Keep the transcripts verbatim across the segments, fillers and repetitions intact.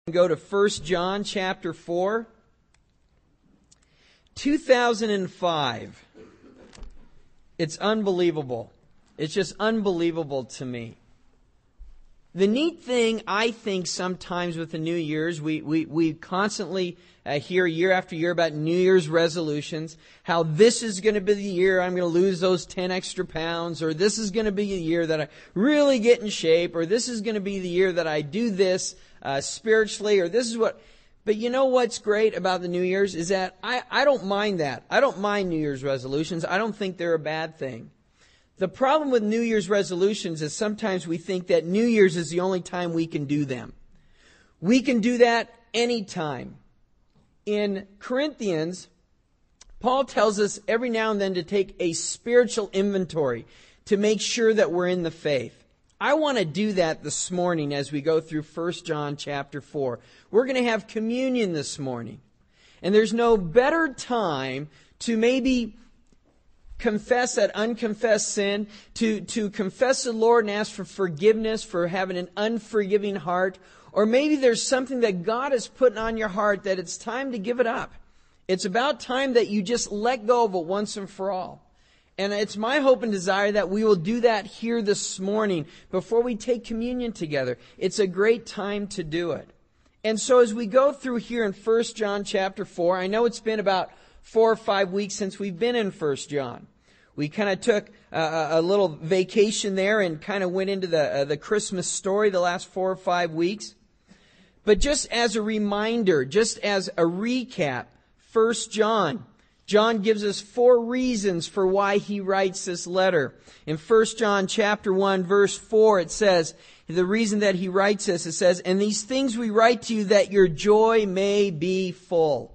Go to First John chapter four. two thousand five. It's unbelievable. It's just unbelievable to me. The neat thing, I think, sometimes with the New Year's, we, we, we constantly uh, hear year after year about New Year's resolutions, how this is going to be the year I'm going to lose those ten extra pounds, or this is going to be the year that I really get in shape, or this is going to be the year that I do this uh, spiritually, or this is what... But you know what's great about the New Year's is that I, I don't mind that. I don't mind New Year's resolutions. I don't think they're a bad thing. The problem with New Year's resolutions is sometimes we think that New Year's is the only time we can do them. We can do that anytime. In Corinthians, Paul tells us every now and then to take a spiritual inventory to make sure that we're in the faith. I want to do that this morning as we go through First John chapter four. We're going to have communion this morning. And there's no better time to maybe confess that unconfessed sin, to, to confess the Lord and ask for forgiveness for having an unforgiving heart. Or maybe there's something that God has put on your heart that it's time to give it up. It's about time that you just let go of it once and for all. And it's my hope and desire that we will do that here this morning before we take communion together. It's a great time to do it. And so as we go through here in First John chapter four, I know it's been about four or five weeks since we've been in First John. We kind of took a, a little vacation there and kind of went into the, uh, the Christmas story the last four or five weeks. But just as a reminder, just as a recap, First John, John gives us four reasons for why he writes this letter. In First John chapter one, verse four, it says, the reason that he writes this, it says, "And these things we write to you that your joy may be full."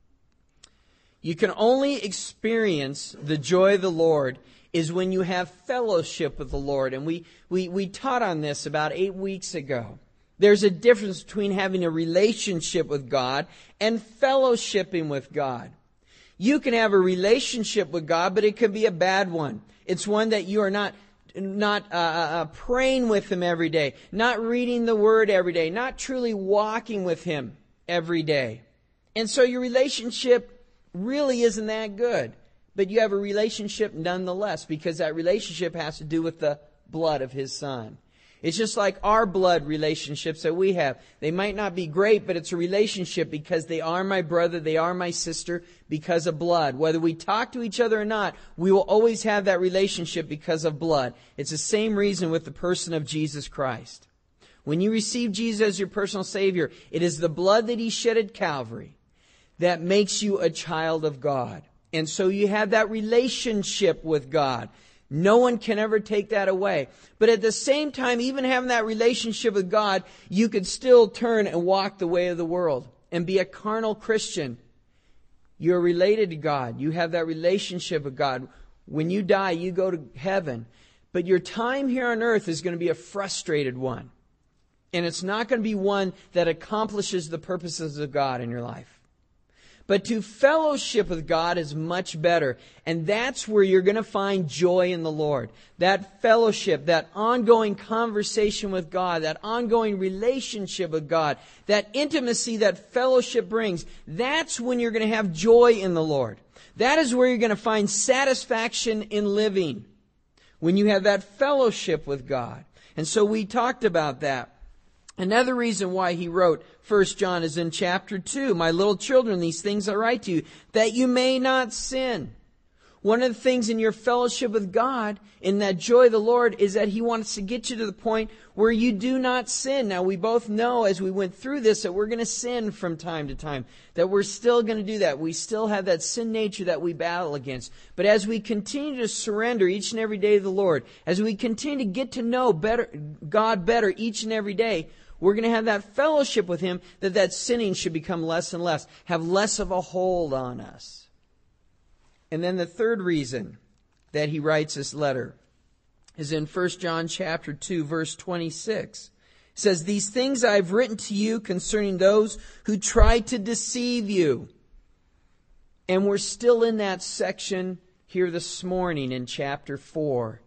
You can only experience the joy of the Lord is when you have fellowship with the Lord. And we, we, we taught on this about eight weeks ago. There's a difference between having a relationship with God and fellowshipping with God. You can have a relationship with God, but it could be a bad one. It's one that you are not not uh, uh, praying with Him every day, not reading the Word every day, not truly walking with Him every day. And so your relationship really isn't that good. But you have a relationship nonetheless, because that relationship has to do with the blood of His Son. It's just like our blood relationships that we have. They might not be great, but it's a relationship because they are my brother, they are my sister because of blood. Whether we talk to each other or not, we will always have that relationship because of blood. It's the same reason with the person of Jesus Christ. When you receive Jesus as your personal Savior, it is the blood that He shed at Calvary that makes you a child of God. And so you have that relationship with God. No one can ever take that away. But at the same time, even having that relationship with God, you could still turn and walk the way of the world and be a carnal Christian. You're related to God. You have that relationship with God. When you die, you go to heaven. But your time here on earth is going to be a frustrated one. And it's not going to be one that accomplishes the purposes of God in your life. But to fellowship with God is much better. And that's where you're going to find joy in the Lord. That fellowship, that ongoing conversation with God, that ongoing relationship with God, that intimacy that fellowship brings, that's when you're going to have joy in the Lord. That is where you're going to find satisfaction in living. When you have that fellowship with God. And so we talked about that. Another reason why he wrote First John is in chapter two. "My little children, these things I write to you, that you may not sin." One of the things in your fellowship with God, in that joy of the Lord, is that He wants to get you to the point where you do not sin. Now, we both know as we went through this that we're going to sin from time to time. That we're still going to do that. We still have that sin nature that we battle against. But as we continue to surrender each and every day to the Lord, as we continue to get to know better God better each and every day, we're going to have that fellowship with Him, that that sinning should become less and less, have less of a hold on us. And then the third reason that he writes this letter is in First John chapter two, verse twenty-six. It says, "These things I have written to you concerning those who try to deceive you." And we're still in that section here this morning in chapter four.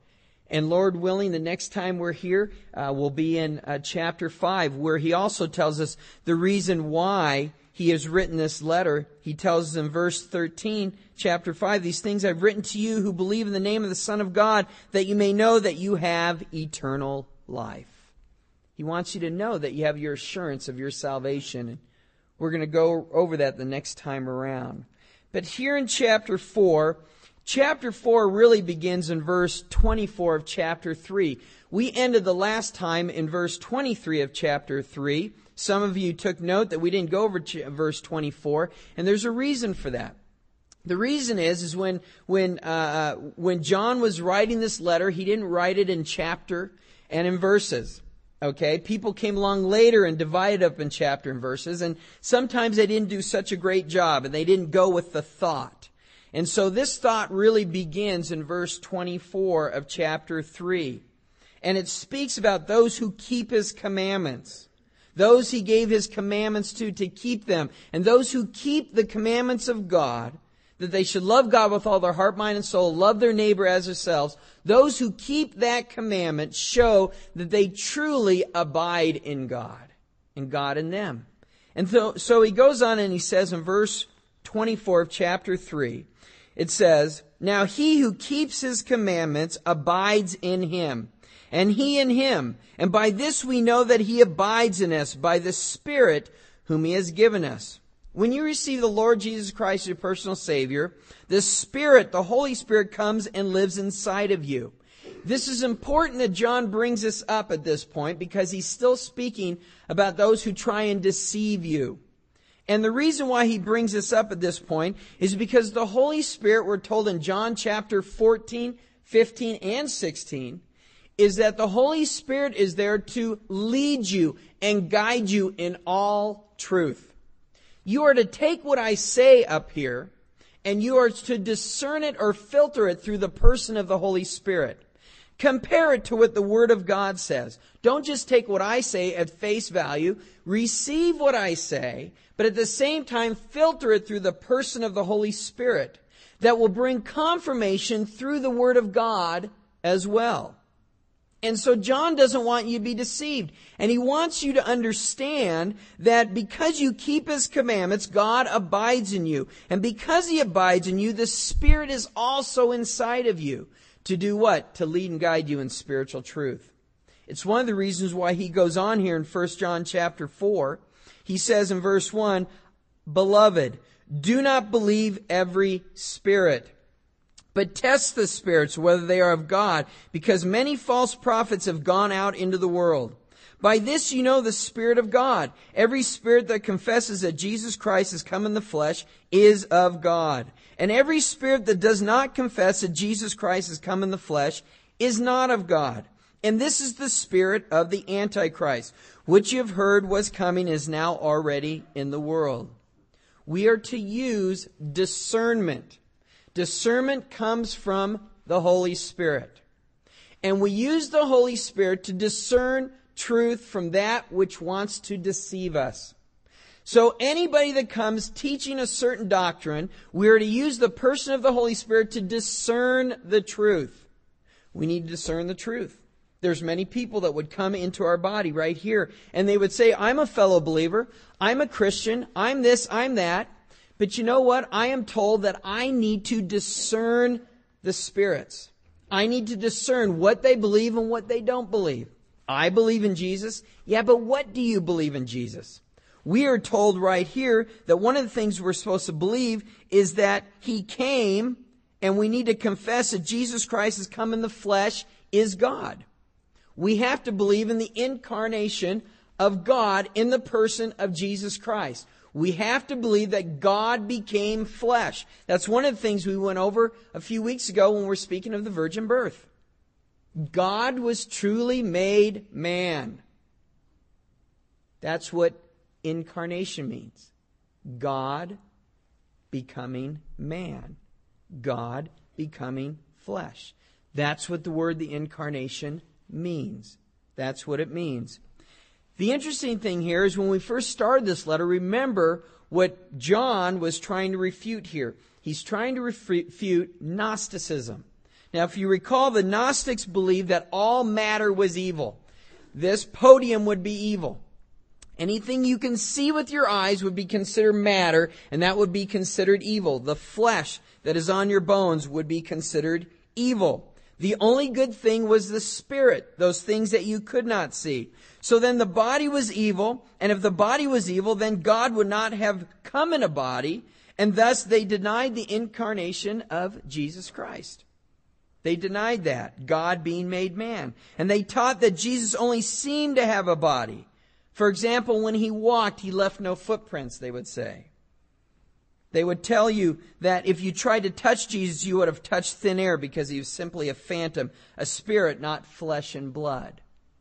And Lord willing, the next time we're here, uh, we'll be in uh, chapter five, where he also tells us the reason why he has written this letter. He tells us in verse thirteen, chapter five, "These things I've written to you who believe in the name of the Son of God, that you may know that you have eternal life." He wants you to know that you have your assurance of your salvation. And we're going to go over that the next time around. But here in chapter four, chapter four really begins in verse twenty-four of chapter three. We ended the last time in verse twenty-three of chapter three. Some of you took note that we didn't go over ch- verse twenty-four, and there's a reason for that. The reason is, is when when uh, when John was writing this letter, he didn't write it in chapter and in verses. Okay, people came along later and divided up in chapter and verses, and sometimes they didn't do such a great job, and they didn't go with the thought. And so this thought really begins in verse twenty-four of chapter three. And it speaks about those who keep His commandments. Those He gave His commandments to, to keep them. And those who keep the commandments of God, that they should love God with all their heart, mind, and soul, love their neighbor as themselves. Those who keep that commandment show that they truly abide in God, and God in them. And so, so he goes on and he says in verse twenty-four of chapter three, it says, "Now he who keeps His commandments abides in Him, and He in him. And by this we know that He abides in us, by the Spirit whom He has given us." When you receive the Lord Jesus Christ as your personal Savior, the Spirit, the Holy Spirit, comes and lives inside of you. This is important that John brings this up at this point, because he's still speaking about those who try and deceive you. And the reason why he brings this up at this point is because the Holy Spirit, we're told in John chapter fourteen, fifteen, and sixteen, is that the Holy Spirit is there to lead you and guide you in all truth. You are to take what I say up here, and you are to discern it or filter it through the person of the Holy Spirit. Compare it to what the Word of God says. Don't just take what I say at face value. Receive what I say, but at the same time filter it through the person of the Holy Spirit that will bring confirmation through the Word of God as well. And so John doesn't want you to be deceived. And he wants you to understand that because you keep His commandments, God abides in you. And because He abides in you, the Spirit is also inside of you. To do what? To lead and guide you in spiritual truth. It's one of the reasons why he goes on here in First John chapter four. He says in verse one, "Beloved, do not believe every spirit, but test the spirits whether they are of God, because many false prophets have gone out into the world. By this you know the Spirit of God. Every spirit that confesses that Jesus Christ has come in the flesh is of God. And every spirit that does not confess that Jesus Christ has come in the flesh is not of God. And this is the spirit of the Antichrist, which you have heard was coming, is now already in the world." We are to use discernment. Discernment comes from the Holy Spirit. And we use the Holy Spirit to discern truth from that which wants to deceive us. So anybody that comes teaching a certain doctrine, we are to use the person of the Holy Spirit to discern the truth. We need to discern the truth. There's many people that would come into our body right here, and they would say, "I'm a fellow believer, I'm a Christian, I'm this, I'm that." But you know what? I am told that I need to discern the spirits. I need to discern what they believe and what they don't believe. I believe in Jesus. Yeah, but what do you believe in Jesus? We are told right here that one of the things we're supposed to believe is that He came, and we need to confess that Jesus Christ has come in the flesh, is God. We have to believe in the incarnation of God in the person of Jesus Christ. We have to believe that God became flesh. That's one of the things we went over a few weeks ago when we were speaking of the virgin birth. God was truly made man. That's what incarnation means. God becoming man. God becoming flesh. That's what the word the incarnation means. That's what it means. The interesting thing here is when we first started this letter, remember what John was trying to refute here. He's trying to refute Gnosticism. Now, if you recall, the Gnostics believed that all matter was evil. This podium would be evil. Anything you can see with your eyes would be considered matter, and that would be considered evil. The flesh that is on your bones would be considered evil. The only good thing was the spirit, those things that you could not see. So then the body was evil, and if the body was evil, then God would not have come in a body, and thus they denied the incarnation of Jesus Christ. They denied that, God being made man. And they taught that Jesus only seemed to have a body. For example, when he walked, he left no footprints, they would say. They would tell you that if you tried to touch Jesus, you would have touched thin air because he was simply a phantom, a spirit, not flesh and blood.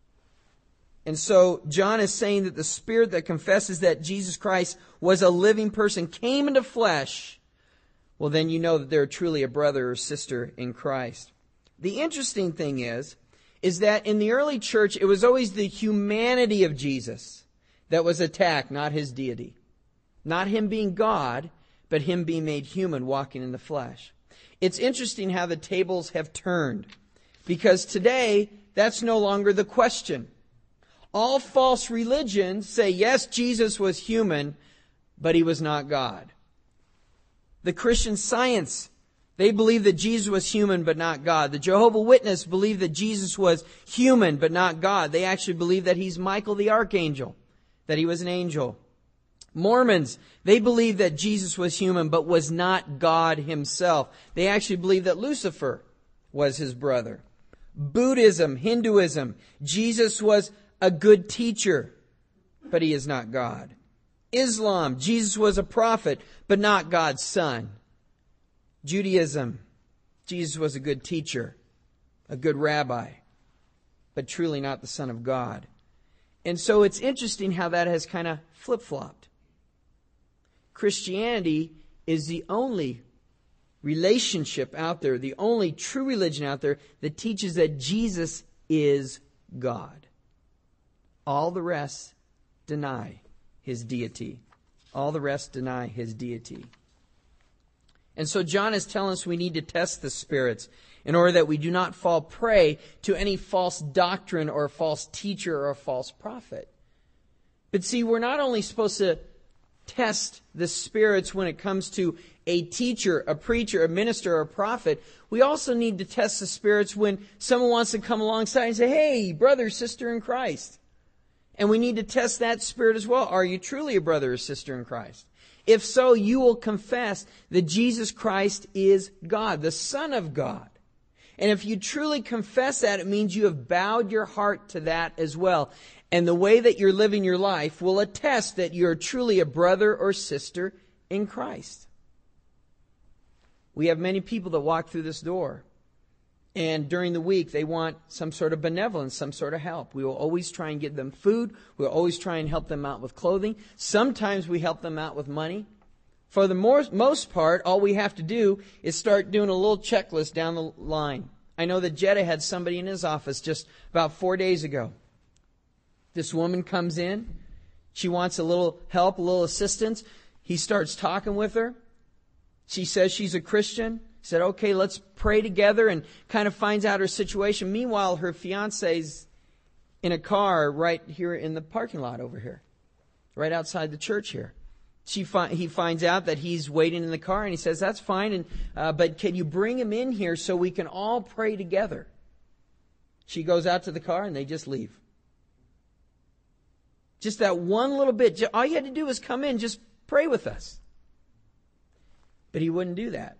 And so John is saying that the spirit that confesses that Jesus Christ was a living person, came into flesh, well, then you know that they're truly a brother or sister in Christ. The interesting thing is, is that in the early church, it was always the humanity of Jesus that was attacked, not his deity. Not him being God, but him being made human, walking in the flesh. It's interesting how the tables have turned, because today, that's no longer the question. All false religions say, yes, Jesus was human, but he was not God. The Christian Science, they believe that Jesus was human but not God. The Jehovah's Witnesses believe that Jesus was human but not God. They actually believe that he's Michael the Archangel, that he was an angel. Mormons, they believe that Jesus was human but was not God himself. They actually believe that Lucifer was his brother. Buddhism, Hinduism, Jesus was a good teacher, but he is not God. Islam, Jesus was a prophet, but not God's son. Judaism, Jesus was a good teacher, a good rabbi, but truly not the Son of God. And so it's interesting how that has kind of flip-flopped. Christianity is the only relationship out there, the only true religion out there that teaches that Jesus is God. All the rest deny his deity. All the rest deny his deity. And so John is telling us we need to test the spirits in order that we do not fall prey to any false doctrine or a false teacher or a false prophet. But see, we're not only supposed to test the spirits when it comes to a teacher, a preacher, a minister, or a prophet. We also need to test the spirits when someone wants to come alongside and say, hey, brother, sister in Christ. And we need to test that spirit as well. Are you truly a brother or sister in Christ? If so, you will confess that Jesus Christ is God, the Son of God. And if you truly confess that, it means you have bowed your heart to that as well. And the way that you're living your life will attest that you're truly a brother or sister in Christ. We have many people that walk through this door. And during the week, they want some sort of benevolence, some sort of help. We will always try and give them food. We'll always try and help them out with clothing. Sometimes we help them out with money. For the more, most part, all we have to do is start doing a little checklist down the line. I know that Jeddah had somebody in his office just about four days ago. This woman comes in. She wants a little help, a little assistance. He starts talking with her. She says she's a Christian. He said, okay, let's pray together, and kind of finds out her situation. Meanwhile, her fiance's in a car right here in the parking lot over here, right outside the church here. She fi- he finds out that he's waiting in the car, and he says, that's fine, and uh, but can you bring him in here so we can all pray together? She goes out to the car, and they just leave. Just that one little bit. All you had to do was come in, just pray with us. But he wouldn't do that.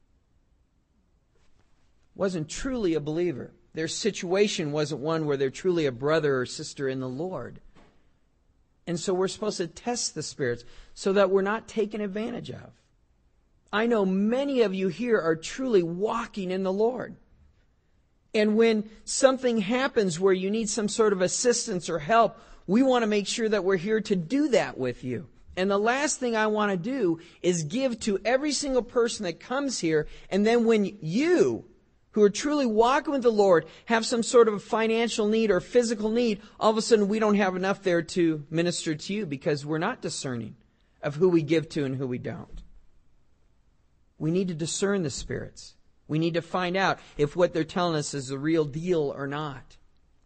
Wasn't truly a believer. Their situation wasn't one where they're truly a brother or sister in the Lord. And so we're supposed to test the spirits so that we're not taken advantage of. I know many of you here are truly walking in the Lord. And when something happens where you need some sort of assistance or help, we want to make sure that we're here to do that with you. And the last thing I want to do is give to every single person that comes here, and then when you, who are truly walking with the Lord, have some sort of a financial need or physical need, all of a sudden we don't have enough there to minister to you because we're not discerning of who we give to and who we don't. We need to discern the spirits. We need to find out if what they're telling us is the real deal or not.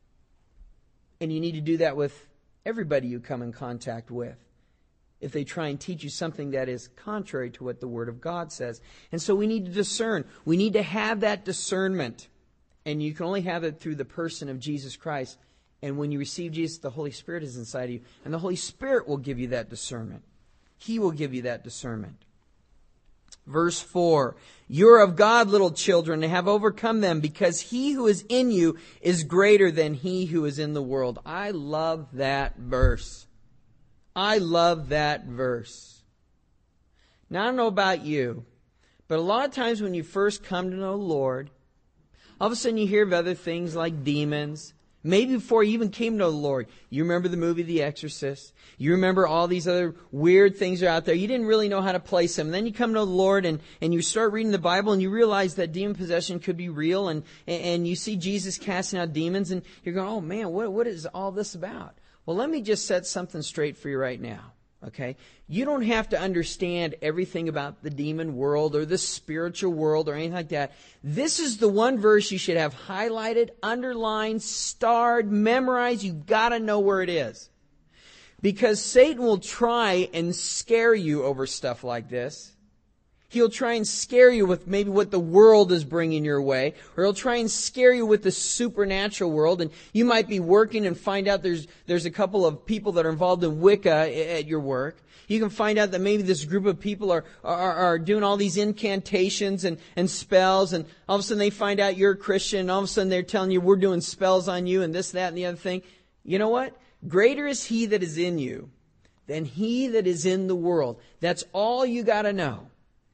And you need to do that with everybody you come in contact with, if they try and teach you something that is contrary to what the Word of God says. And so we need to discern. We need to have that discernment. And you can only have it through the person of Jesus Christ. And when you receive Jesus, the Holy Spirit is inside of you. And the Holy Spirit will give you that discernment. He will give you that discernment. Verse four, you are of God, little children, and have overcome them, because he who is in you is greater than he who is in the world. I love that verse. I love that verse. Now, I don't know about you, but a lot of times when you first come to know the Lord, all of a sudden you hear of other things like demons. Maybe before you even came to know the Lord, you remember the movie The Exorcist. You remember all these other weird things that are out there. You didn't really know how to place them. And then you come to know the Lord and, and you start reading the Bible and you realize that demon possession could be real. And, and you see Jesus casting out demons and you're going, oh man, what, what is all this about? Well, let me just set something straight for you right now. Okay? You don't have to understand everything about the demon world or the spiritual world or anything like that. This is the one verse you should have highlighted, underlined, starred, memorized. You've got to know where it is. Because Satan will try and scare you over stuff like this. He'll try and scare you with maybe what the world is bringing your way. Or he'll try and scare you with the supernatural world. And you might be working and find out there's there's a couple of people that are involved in Wicca at your work. You can find out that maybe this group of people are are, are doing all these incantations and, and spells. And all of a sudden they find out you're a Christian. And all of a sudden they're telling you we're doing spells on you and this, that, and the other thing. You know what? Greater is he that is in you than he that is in the world. That's all you got to know.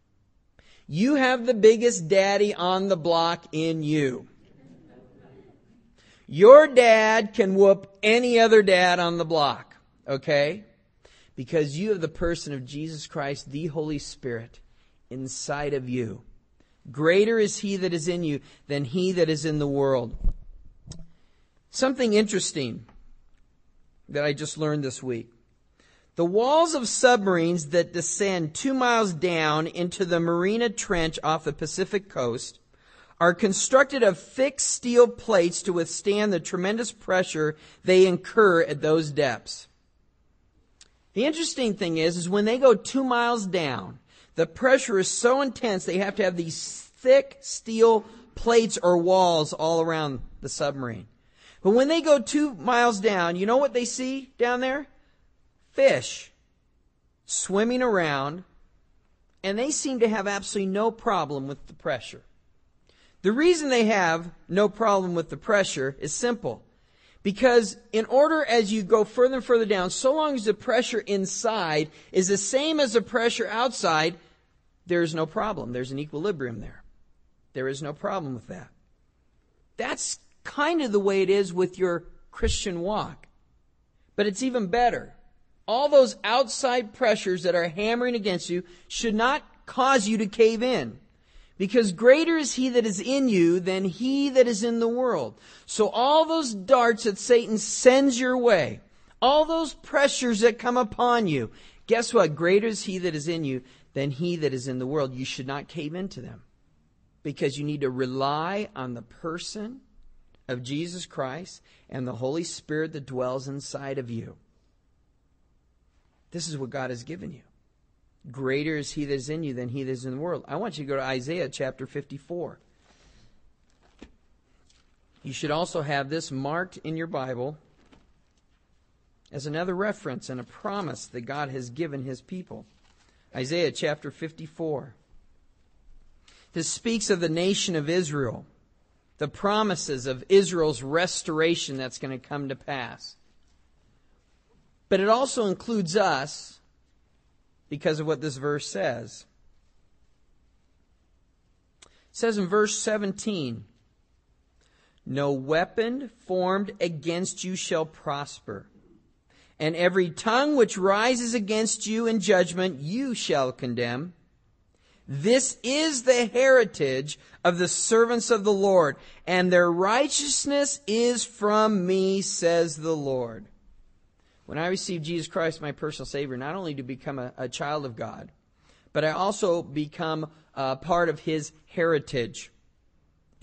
You have the biggest daddy on the block in you. Your dad can whoop any other dad on the block, okay? Because you have the person of Jesus Christ, the Holy Spirit, inside of you. Greater is he that is in you than he that is in the world. Something interesting that I just learned this week. The walls of submarines that descend two miles down into the Mariana Trench off the Pacific coast are constructed of thick steel plates to withstand the tremendous pressure they incur at those depths. The interesting thing is, is when they go two miles down, the pressure is so intense they have to have these thick steel plates or walls all around the submarine. But when they go two miles down, you know what they see down there? Fish swimming around, and they seem to have absolutely no problem with the pressure. The reason they have no problem with the pressure is simple. Because in order as you go further and further down, so long as the pressure inside is the same as the pressure outside, there's no problem. There's an equilibrium there. There is no problem with that. That's kind of the way it is with your Christian walk. But it's even better. All those outside pressures that are hammering against you should not cause you to cave in. Because greater is he that is in you than he that is in the world. So all those darts that Satan sends your way, all those pressures that come upon you, guess what? Greater is he that is in you than he that is in the world. You should not cave into them. Because you need to rely on the person of Jesus Christ and the Holy Spirit that dwells inside of you. This is what God has given you. Greater is he that is in you than he that is in the world. I want you to go to Isaiah chapter fifty-four. You should also have this marked in your Bible as another reference and a promise that God has given his people. Isaiah chapter fifty-four. This speaks of the nation of Israel, the promises of Israel's restoration that's going to come to pass. But it also includes us because of what this verse says. It says in verse seventeen, no weapon formed against you shall prosper, and every tongue which rises against you in judgment you shall condemn. This is the heritage of the servants of the Lord, and their righteousness is from me, says the Lord. When I received Jesus Christ, my personal Savior, not only to become a, a child of God, but I also become a part of his heritage.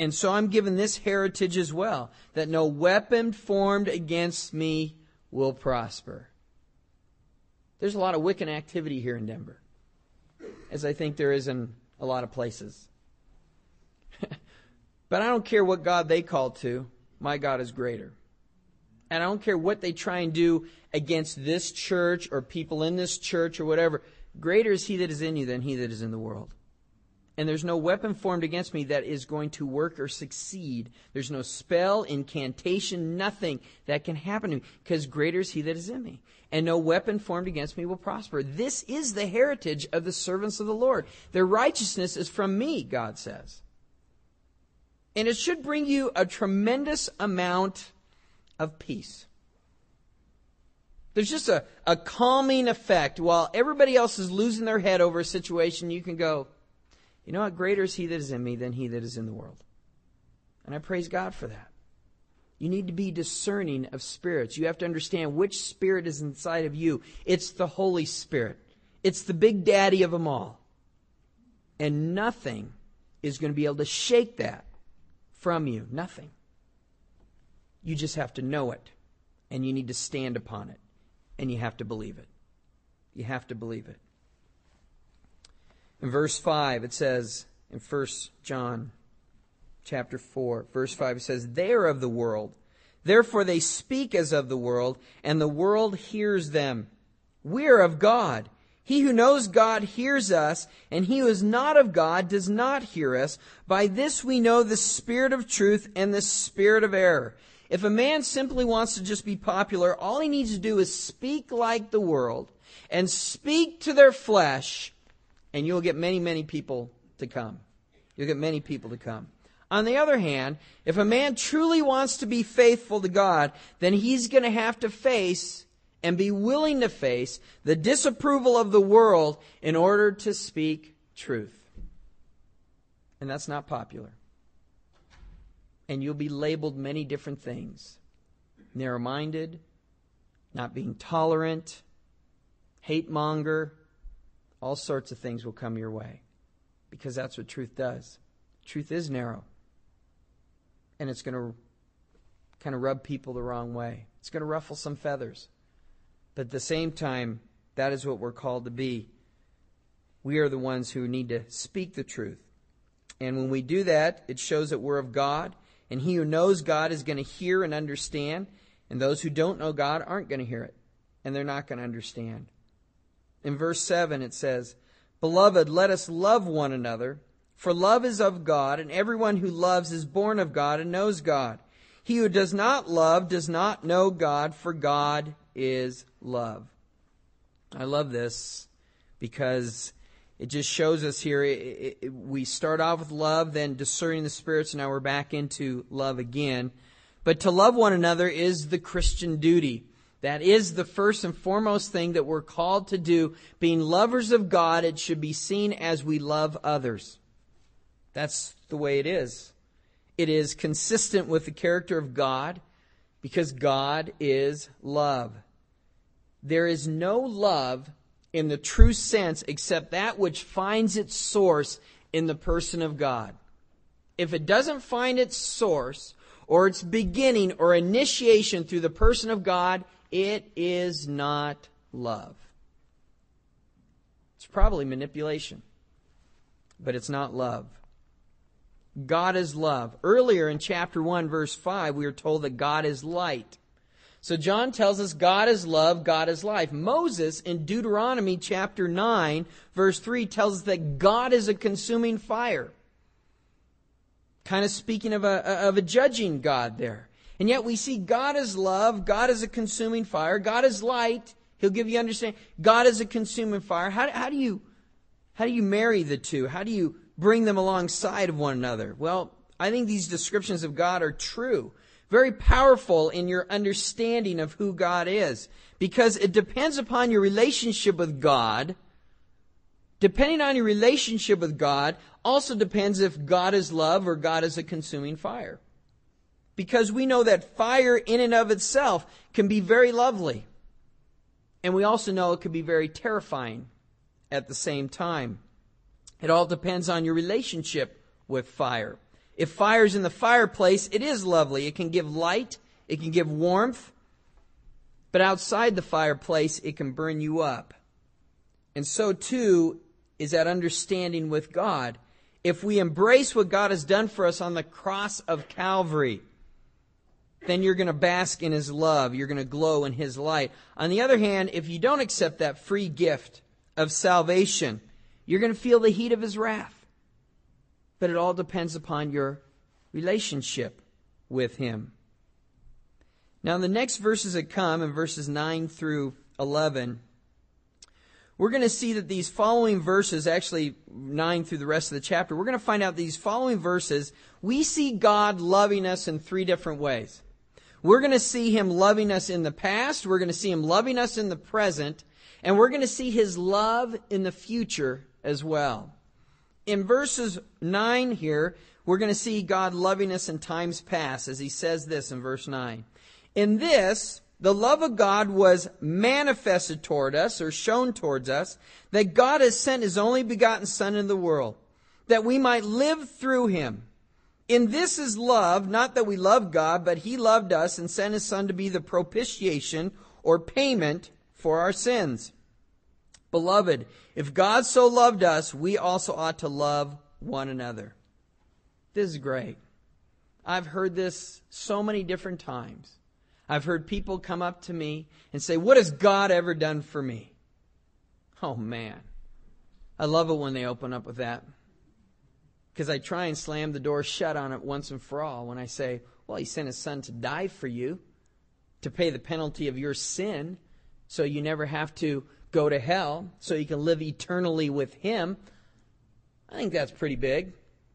And so I'm given this heritage as well, that no weapon formed against me will prosper. There's a lot of Wiccan activity here in Denver, as I think there is in a lot of places. But I don't care what God they call to. My God is greater. And I don't care what they try and do against this church or people in this church or whatever. Greater is He that is in you than he that is in the world. And there's no weapon formed against me that is going to work or succeed. There's no spell, incantation, nothing that can happen to me, because greater is He that is in me. And no weapon formed against me will prosper. This is the heritage of the servants of the Lord. Their righteousness is from me, God says. And it should bring you a tremendous amount of peace. There's just a, a calming effect. While everybody else is losing their head over a situation, you can go, you know what? Greater is He that is in me than he that is in the world. And I praise God for that. You need to be discerning of spirits. You have to understand which spirit is inside of you. It's the Holy Spirit. It's the big daddy of them all. And nothing is going to be able to shake that from you. Nothing. You just have to know it. And you need to stand upon it. And you have to believe it. You have to believe it. In verse five, it says, in First John chapter four, verse five, it says, they are of the world. Therefore they speak as of the world, and the world hears them. We are of God. He who knows God hears us, and he who is not of God does not hear us. By this we know the spirit of truth and the spirit of error. If a man simply wants to just be popular, all he needs to do is speak like the world and speak to their flesh, and you'll get many, many people to come. You'll get many people to come. On the other hand, if a man truly wants to be faithful to God, then he's going to have to face and be willing to face the disapproval of the world in order to speak truth. And that's not popular. And you'll be labeled many different things. Narrow-minded, not being tolerant, hate-monger, all sorts of things will come your way. Because that's what truth does. Truth is narrow. And it's going to kind of rub people the wrong way. It's going to ruffle some feathers. But at the same time, that is what we're called to be. We are the ones who need to speak the truth. And when we do that, it shows that we're of God. And he who knows God is going to hear and understand. And those who don't know God aren't going to hear it. And they're not going to understand. In verse seven it says, Beloved, let us love one another. For love is of God, and everyone who loves is born of God and knows God. He who does not love does not know God, for God is love. I love this because it just shows us here, it, it, it, we start off with love, then discerning the spirits, and now we're back into love again. But to love one another is the Christian duty. That is the first and foremost thing that we're called to do. Being lovers of God, it should be seen as we love others. That's the way it is. It is consistent with the character of God because God is love. There is no love in the true sense except that which finds its source in the person of God. If it doesn't find its source or its beginning or initiation through the person of God, it is not love. It's probably manipulation, but it's not love. God is love. Earlier in chapter one, verse five, we are told that God is light. So John tells us God is love, God is life. Moses in Deuteronomy chapter nine, verse three, tells us that God is a consuming fire. Kind of speaking of a, of a judging God there. And yet we see God is love, God is a consuming fire, God is light. He'll give you understanding. God is a consuming fire. How, how do you, how do you marry the two? How do you bring them alongside of one another? Well, I think these descriptions of God are true. Very powerful in your understanding of who God is. Because it depends upon your relationship with God. Depending on your relationship with God, also depends if God is love or God is a consuming fire. Because we know that fire in and of itself can be very lovely. And we also know it can be very terrifying at the same time. It all depends on your relationship with fire. If fire's in the fireplace, it is lovely. It can give light. It can give warmth. But outside the fireplace, it can burn you up. And so too is that understanding with God. If we embrace what God has done for us on the cross of Calvary, then you're going to bask in His love. You're going to glow in His light. On the other hand, if you don't accept that free gift of salvation, you're going to feel the heat of His wrath. But it all depends upon your relationship with Him. Now, in the next verses that come, in verses nine through eleven, we're going to see that these following verses, actually nine through the rest of the chapter, we're going to find out these following verses, we see God loving us in three different ways. We're going to see Him loving us in the past, we're going to see Him loving us in the present, and we're going to see His love in the future as well. In verses nine here, we're going to see God loving us in times past, as He says this in verse nine. In this, the love of God was manifested toward us, or shown towards us, that God has sent His only begotten Son into the world, that we might live through Him. In this is love, not that we love God, but He loved us and sent His Son to be the propitiation, or payment, for our sins. Beloved, if God so loved us, we also ought to love one another. This is great. I've heard this so many different times. I've heard people come up to me and say, what has God ever done for me? Oh man, I love it when they open up with that. Because I try and slam the door shut on it once and for all when I say, well, He sent His Son to die for you, to pay the penalty of your sin, so you never have to go to hell, so you can live eternally with Him. I think that's pretty big.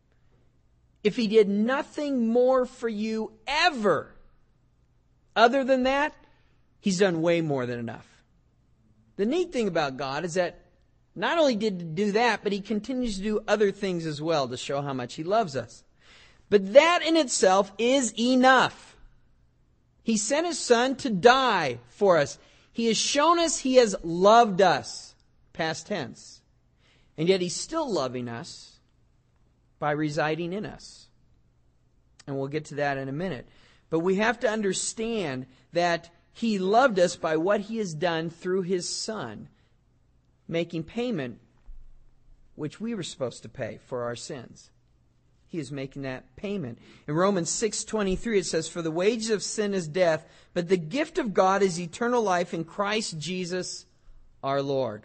If He did nothing more for you ever, other than that, He's done way more than enough. The neat thing about God is that not only did He do that, but He continues to do other things as well to show how much He loves us. But that in itself is enough. He sent His Son to die for us. He has shown us He has loved us, past tense. And yet He's still loving us by residing in us. And we'll get to that in a minute. But we have to understand that He loved us by what He has done through His Son, making payment which we were supposed to pay for our sins. He is making that payment. In Romans six twenty-three it says, for the wages of sin is death, but the gift of God is eternal life in Christ Jesus our Lord.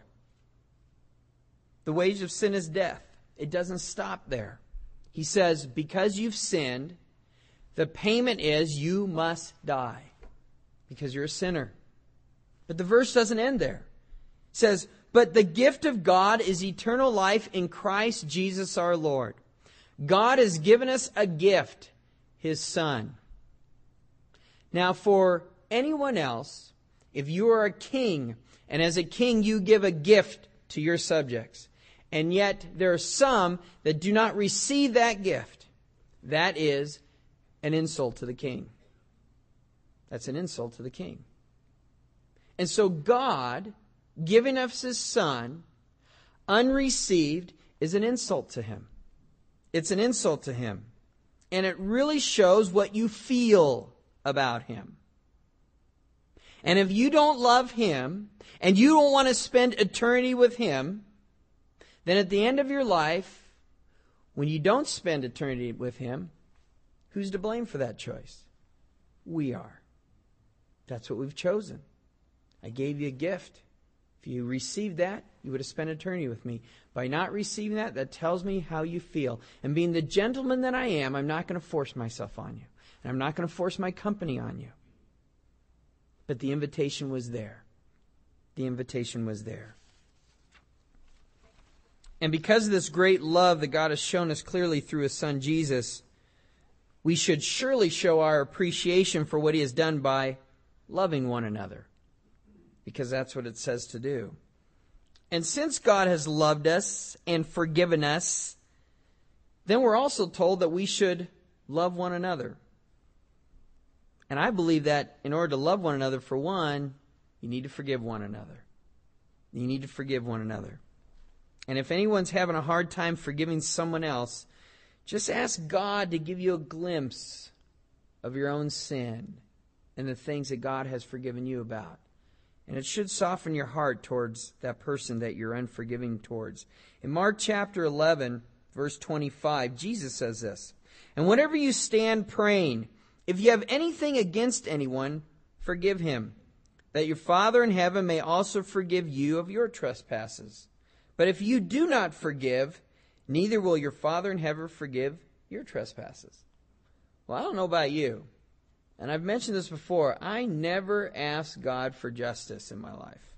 The wage of sin is death. It doesn't stop there. He says, because you've sinned, the payment is you must die because you're a sinner. But the verse doesn't end there. It says, but the gift of God is eternal life in Christ Jesus our Lord. God has given us a gift, His Son. Now for anyone else, if you are a king, and as a king you give a gift to your subjects, and yet there are some that do not receive that gift, that is an insult to the king. That's an insult to the king. And so God, giving us His Son, unreceived, is an insult to Him. It's an insult to Him. And it really shows what you feel about Him. And if you don't love Him, and you don't want to spend eternity with Him, then at the end of your life, when you don't spend eternity with Him, who's to blame for that choice? We are. That's what we've chosen. I gave you a gift. If you received that, you would have spent eternity with me. By not receiving that, that tells me how you feel. And being the gentleman that I am, I'm not going to force myself on you. And I'm not going to force my company on you. But the invitation was there. The invitation was there. And because of this great love that God has shown us clearly through His Son Jesus, we should surely show our appreciation for what He has done by loving one another. Because that's what it says to do. And since God has loved us and forgiven us, then we're also told that we should love one another. And I believe that in order to love one another, for one, you need to forgive one another. You need to forgive one another. And if anyone's having a hard time forgiving someone else, Just ask God to give you a glimpse of your own sin and the things that God has forgiven you about. And it should soften your heart towards that person that you're unforgiving towards. In Mark chapter eleven, verse twenty-five, Jesus says this, "And whenever you stand praying, if you have anything against anyone, forgive him, that your Father in heaven may also forgive you of your trespasses. But if you do not forgive, neither will your Father in heaven forgive your trespasses." Well, I don't know about you, and I've mentioned this before, I never ask God for justice in my life.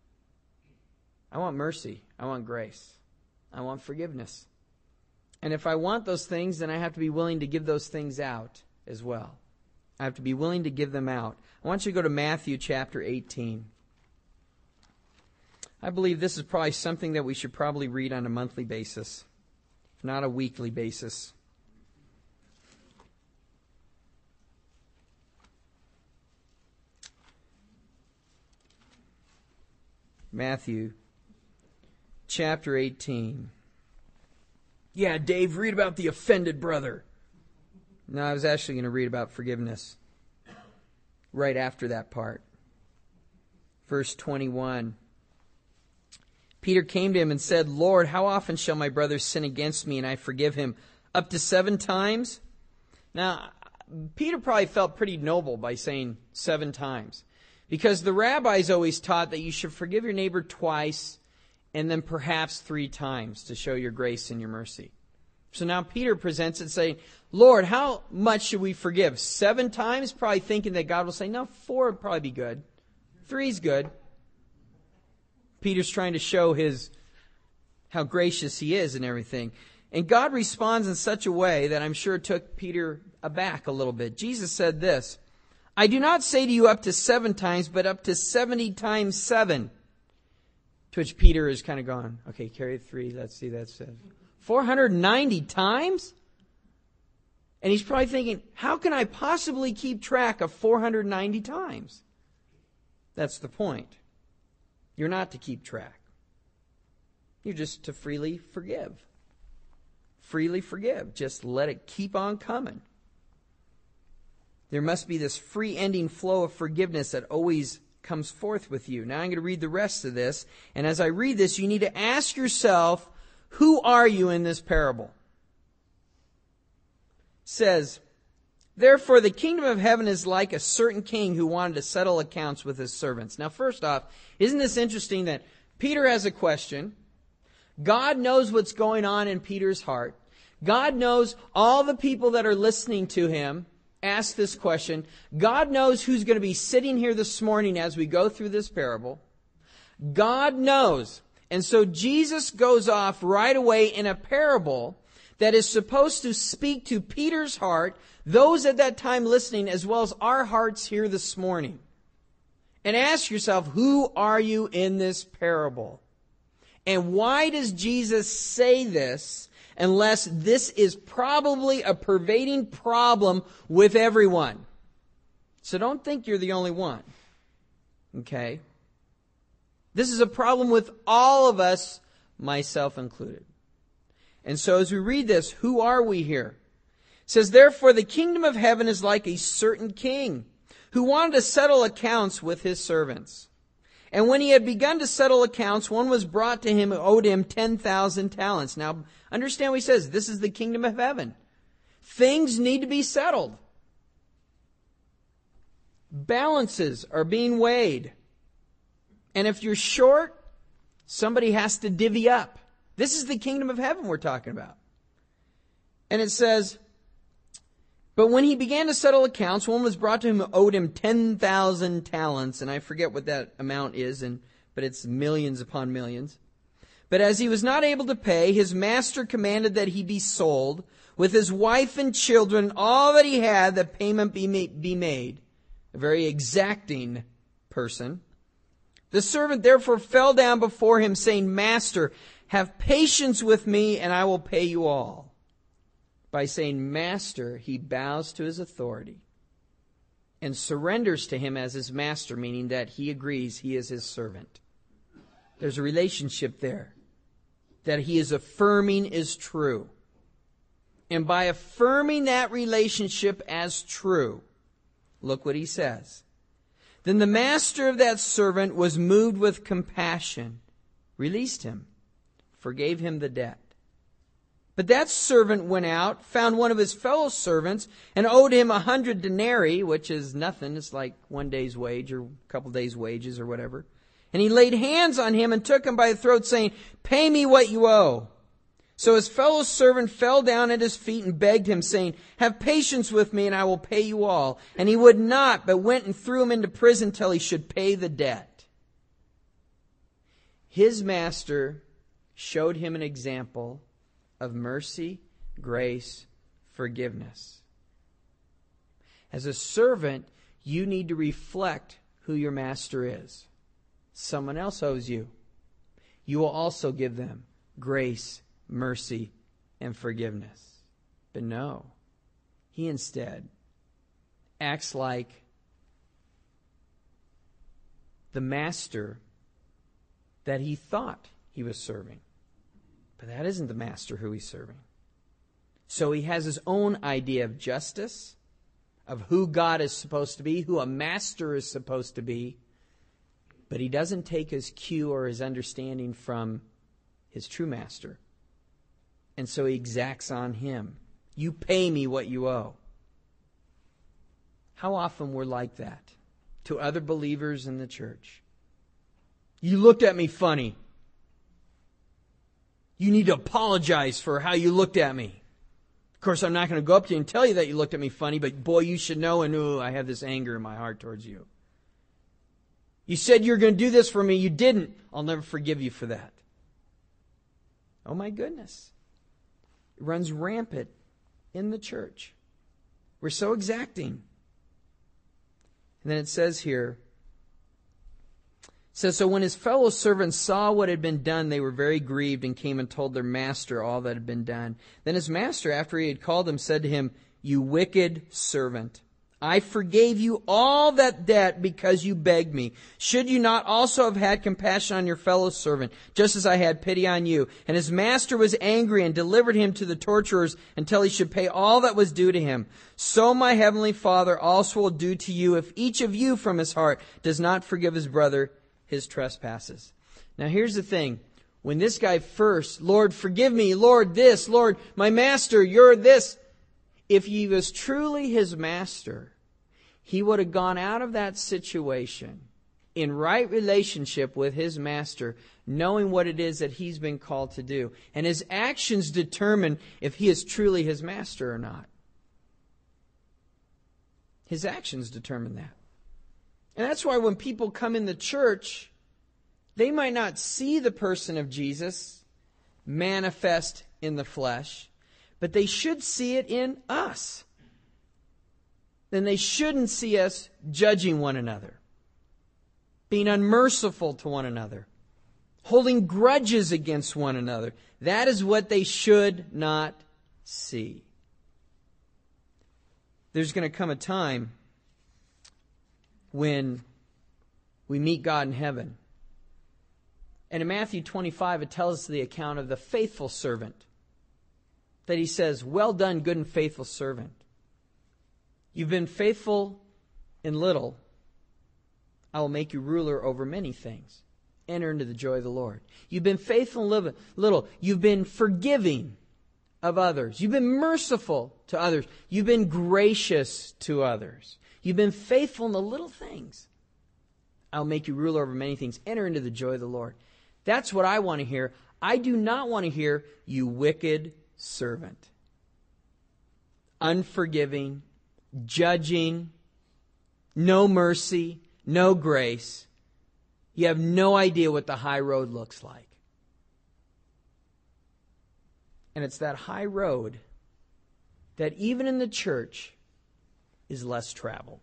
I want mercy. I want grace. I want forgiveness. And if I want those things, then I have to be willing to give those things out as well. I have to be willing to give them out. I want you to go to Matthew chapter eighteen. I believe this is probably something that we should probably read on a monthly basis, if not a weekly basis. Matthew chapter eighteen. Yeah, Dave, read about the offended brother. No, I was actually going to read about forgiveness right after that part. Verse twenty-one. Peter came to him and said, "Lord, how often shall my brother sin against me and I forgive him? Up to seven times?" Now, Peter probably felt pretty noble by saying seven times. Because the rabbis always taught that you should forgive your neighbor twice and then perhaps three times to show your grace and your mercy. So now Peter presents it saying, "Lord, how much should we forgive? Seven times?" Probably thinking that God will say, "No, four would probably be good. Three's good." Peter's trying to show his how gracious he is and everything. And God responds in such a way that I'm sure took Peter aback a little bit. Jesus said this, "I do not say to you up to seven times, but up to seventy times seven." To which Peter is kind of gone, okay, carry three, let's see, that's it. four hundred ninety times? And he's probably thinking, how can I possibly keep track of four hundred ninety times? That's the point. You're not to keep track. You're just to freely forgive. Freely forgive. Just let it keep on coming. There must be this free-ending flow of forgiveness that always comes forth with you. Now I'm going to read the rest of this. And as I read this, you need to ask yourself, who are you in this parable? It says, "Therefore the kingdom of heaven is like a certain king who wanted to settle accounts with his servants." Now first off, isn't this interesting that Peter has a question? God knows what's going on in Peter's heart. God knows all the people that are listening to him ask this question. God knows who's going to be sitting here this morning as we go through this parable. God knows. And so Jesus goes off right away in a parable that is supposed to speak to Peter's heart, those at that time listening, as well as our hearts here this morning. And ask yourself, who are you in this parable? And why does Jesus say this unless this is probably a pervading problem with everyone? So don't think you're the only one. Okay? This is a problem with all of us, myself included. And so as we read this, who are we here? It says, "Therefore the kingdom of heaven is like a certain king who wanted to settle accounts with his servants. And when he had begun to settle accounts, one was brought to him who owed him ten thousand talents." Now, understand what he says. This is the kingdom of heaven. Things need to be settled. Balances are being weighed. And if you're short, somebody has to divvy up. This is the kingdom of heaven we're talking about. And it says, "But when he began to settle accounts, one was brought to him who owed him ten thousand talents." And I forget what that amount is, and but it's millions upon millions. "But as he was not able to pay, his master commanded that he be sold, with his wife and children, all that he had, that payment be be made." A very exacting person. "The servant therefore fell down before him, saying, 'Master, have patience with me, and I will pay you all.' By saying master, he bows to his authority and surrenders to him as his master, meaning that he agrees he is his servant. There's a relationship there that he is affirming is true. And by affirming that relationship as true, look what he says. Then the master of that servant was moved with compassion, released him, forgave him the debt. But that servant went out, found one of his fellow servants, and owed him a hundred denarii, which is nothing. It's like one day's wage or a couple days' wages or whatever. And he laid hands on him and took him by the throat, saying, "Pay me what you owe." So his fellow servant fell down at his feet and begged him, saying, "Have patience with me, and I will pay you all." And he would not, but went and threw him into prison till he should pay the debt. His master showed him an example of mercy, grace, forgiveness. As a servant, you need to reflect who your master is. Someone else owes you. You will also give them grace, mercy, and forgiveness. But no, he instead acts like the master that he thought he was serving. But that isn't the master who he's serving. So he has his own idea of justice, of who God is supposed to be, who a master is supposed to be. But he doesn't take his cue or his understanding from his true master. And so he exacts on him. You pay me what you owe. How often we're like that to other believers in the church. You looked at me funny. You need to apologize for how you looked at me. Of course, I'm not going to go up to you and tell you that you looked at me funny, but boy, you should know, and ooh, I have this anger in my heart towards you. You said you were going to do this for me. You didn't. I'll never forgive you for that. Oh my goodness. It runs rampant in the church. We're so exacting. And then it says here, it says, so when his fellow servants saw what had been done, they were very grieved and came and told their master all that had been done. Then his master, after he had called him, said to him, "You wicked servant, I forgave you all that debt because you begged me. Should you not also have had compassion on your fellow servant, just as I had pity on you?" And his master was angry and delivered him to the torturers until he should pay all that was due to him. So my heavenly Father also will do to you if each of you from his heart does not forgive his brother his trespasses. Now here's the thing. When this guy first, "Lord, forgive me, Lord, this, Lord, my master, you're this." If he was truly his master, he would have gone out of that situation in right relationship with his master, knowing what it is that he's been called to do. And his actions determine if he is truly his master or not. His actions determine that. And that's why when people come in the church, they might not see the person of Jesus manifest in the flesh, but they should see it in us. Then they shouldn't see us judging one another, being unmerciful to one another, holding grudges against one another. That is what they should not see. There's going to come a time when we meet God in heaven. And in Matthew twenty-five, it tells us the account of the faithful servant. That he says, "Well done, good and faithful servant. You've been faithful in little. I will make you ruler over many things. Enter into the joy of the Lord." You've been faithful in little. You've been forgiving of others. You've been merciful to others. You've been gracious to others. You've been faithful in the little things. I'll make you ruler over many things. Enter into the joy of the Lord. That's what I want to hear. I do not want to hear, "You wicked servant." Unforgiving, judging, no mercy, no grace. You have no idea what the high road looks like. And it's that high road that even in the church is less traveled.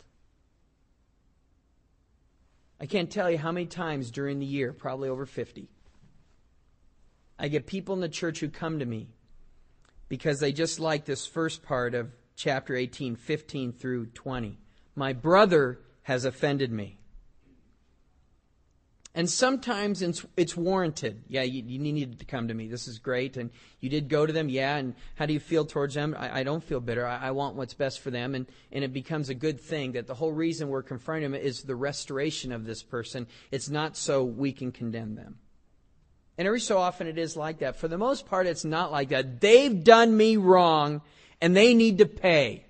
I can't tell you how many times during the year, probably over fifty, I get people in the church who come to me because they just like this first part of chapter eighteen, fifteen through twenty. My brother has offended me. And sometimes it's, it's warranted. Yeah, you, you needed to come to me. This is great. And you did go to them. Yeah, and how do you feel towards them? I, I don't feel bitter. I, I want what's best for them. And, and it becomes a good thing that the whole reason we're confronting them is the restoration of this person. It's not so we can condemn them. And every so often it is like that. For the most part, it's not like that. They've done me wrong, and they need to pay.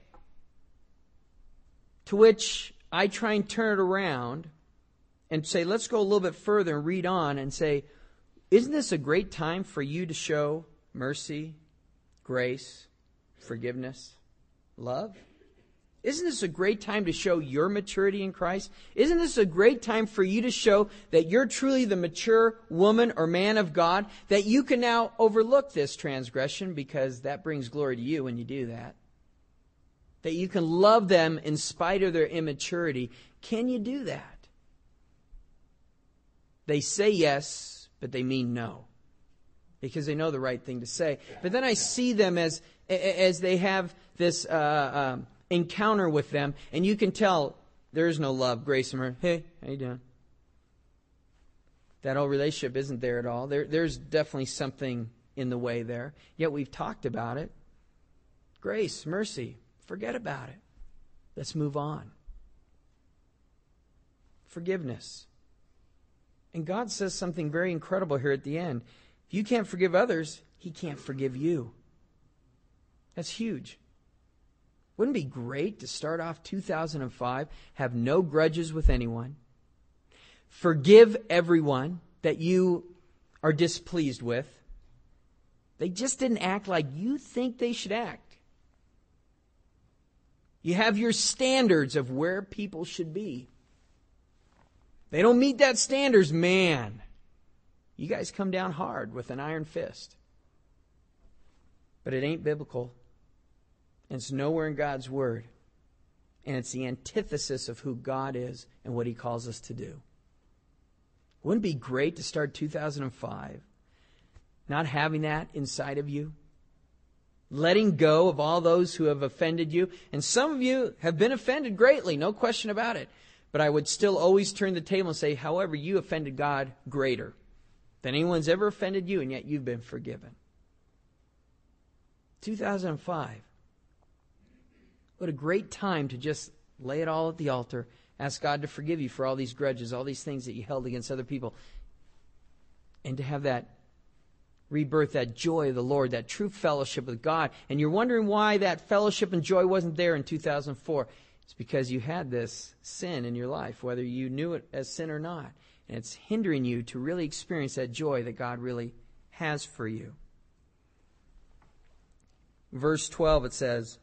To which I try and turn it around and say, let's go a little bit further and read on and say, isn't this a great time for you to show mercy, grace, forgiveness, love? Isn't this a great time to show your maturity in Christ? Isn't this a great time for you to show that you're truly the mature woman or man of God, that you can now overlook this transgression because that brings glory to you when you do that? That you can love them in spite of their immaturity. Can you do that? They say yes, but they mean no, because they know the right thing to say. But then I see them as as they have this uh, um, encounter with them, and you can tell there is no love, grace, and mercy. Hey, how you doing? That whole relationship isn't there at all. There, there's definitely something in the way there. Yet we've talked about it. Grace, mercy, forget about it. Let's move on. Forgiveness. And God says something very incredible here at the end. If you can't forgive others, He can't forgive you. That's huge. Wouldn't it be great to start off two thousand five, have no grudges with anyone, forgive everyone that you are displeased with? They just didn't act like you think they should act. You have your standards of where people should be. They don't meet that standards, man. You guys come down hard with an iron fist. But it ain't biblical. And it's nowhere in God's Word. And it's the antithesis of who God is and what He calls us to do. Wouldn't it be great to start two thousand five not having that inside of you? Letting go of all those who have offended you. And some of you have been offended greatly, no question about it. But I would still always turn the table and say, however, you offended God greater than anyone's ever offended you, and yet you've been forgiven. two thousand five. What a great time to just lay it all at the altar, ask God to forgive you for all these grudges, all these things that you held against other people, and to have that rebirth, that joy of the Lord, that true fellowship with God. And you're wondering why that fellowship and joy wasn't there in two thousand four. It's because you had this sin in your life, whether you knew it as sin or not. And it's hindering you to really experience that joy that God really has for you. Verse twelve, it says,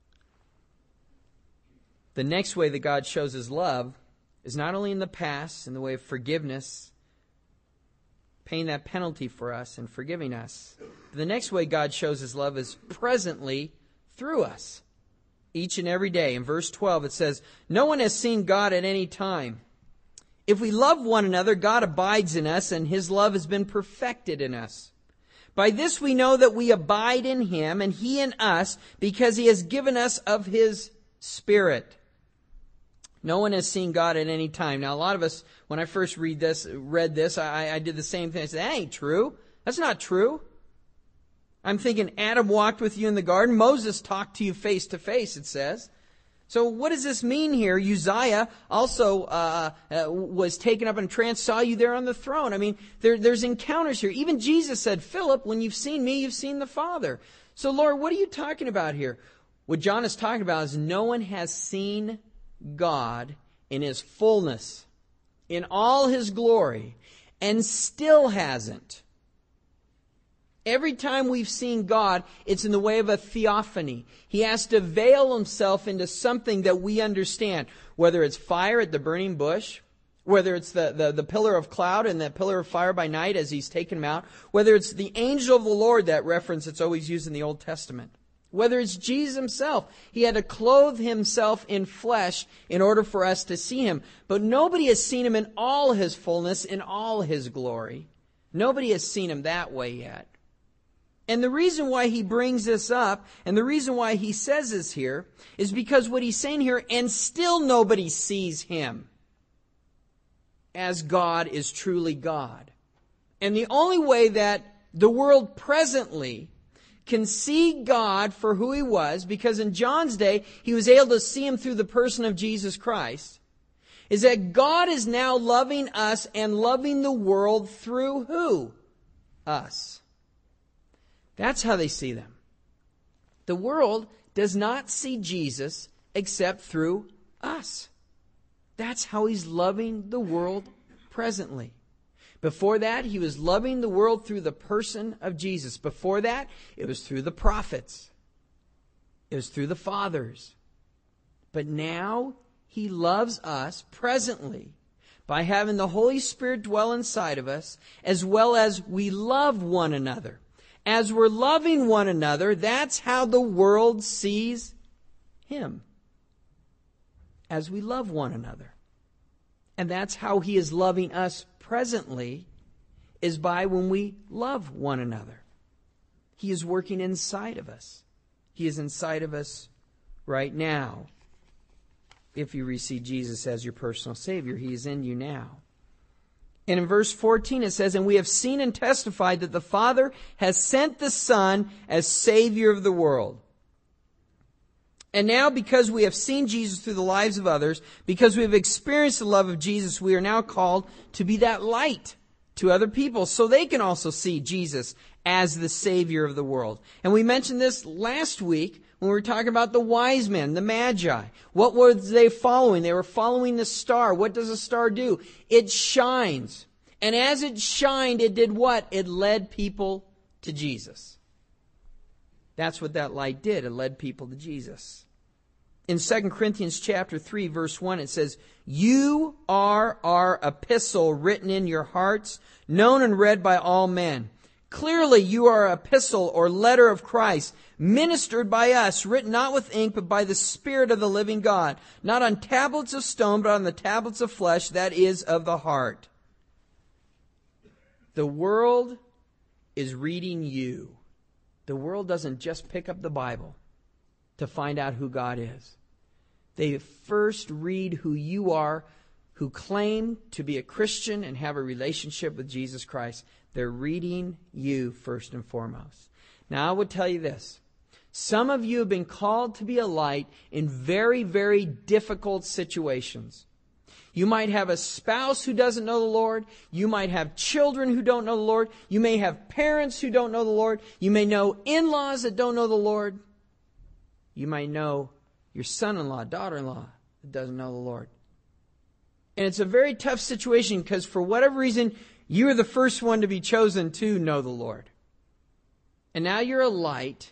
the next way that God shows His love is not only in the past, in the way of forgiveness, paying that penalty for us and forgiving us. But the next way God shows His love is presently through us. Each and every day. In verse twelve it says, no one has seen God at any time. If we love one another, God abides in us, and His love has been perfected in us. By this we know that we abide in Him, and He in us, because He has given us of His Spirit. No one has seen God at any time. Now, a lot of us, when I first read this, read this, I, I did the same thing. I said, that ain't true. That's not true. I'm thinking Adam walked with you in the garden. Moses talked to you face to face, it says. So what does this mean here? Uzziah also uh, uh, was taken up in a trance, saw you there on the throne. I mean, there, there's encounters here. Even Jesus said, Philip, when you've seen me, you've seen the Father. So, Lord, what are you talking about here? What John is talking about is no one has seen God in His fullness, in all His glory, and still hasn't. Every time we've seen God, it's in the way of a theophany. He has to veil Himself into something that we understand. Whether it's fire at the burning bush, whether it's the, the, the pillar of cloud and the pillar of fire by night as He's taken Him out, whether it's the angel of the Lord, that reference that's always used in the Old Testament, whether it's Jesus Himself. He had to clothe Himself in flesh in order for us to see Him. But nobody has seen Him in all His fullness, in all His glory. Nobody has seen Him that way yet. And the reason why he brings this up, and the reason why he says this here, is because what he's saying here, and still nobody sees Him. as God is truly God. And the only way that the world presently can see God for who He was, because in John's day, he was able to see Him through the person of Jesus Christ, is that God is now loving us and loving the world through who? Us. That's how they see them. The world does not see Jesus except through us. That's how He's loving the world presently. Before that, He was loving the world through the person of Jesus. Before that, it was through the prophets. It was through the fathers. But now, He loves us presently by having the Holy Spirit dwell inside of us, as well as we love one another. As we're loving one another, that's how the world sees Him. As we love one another. And that's how He is loving us presently, is by when we love one another. He is working inside of us. He is inside of us right now. If you receive Jesus as your personal Savior, He is in you now. And in verse fourteen it says, "And we have seen and testified that the Father has sent the Son as Savior of the world." And now, because we have seen Jesus through the lives of others, because we have experienced the love of Jesus, we are now called to be that light to other people so they can also see Jesus as the Savior of the world. And we mentioned this last week when we were talking about the wise men, the Magi. What were they following? They were following the star. What does a star do? It shines. And as it shined, it did what? It led people to Jesus. That's what that light did. It led people to Jesus. In Second Corinthians chapter three, verse one, it says, "You are our epistle written in your hearts, known and read by all men. Clearly you are an epistle or letter of Christ, ministered by us, written not with ink, but by the Spirit of the living God, not on tablets of stone, but on the tablets of flesh, that is, of the heart." The world is reading you. The world doesn't just pick up the Bible to find out who God is. They first read who you are, who claim to be a Christian and have a relationship with Jesus Christ. They're reading you first and foremost. Now I would tell you this. Some of you have been called to be a light in very, very difficult situations. You might have a spouse who doesn't know the Lord. You might have children who don't know the Lord. You may have parents who don't know the Lord. You may know in-laws that don't know the Lord. You might know your son-in-law, daughter-in-law that doesn't know the Lord. And it's a very tough situation because for whatever reason, you're the first one to be chosen to know the Lord. And now you're a light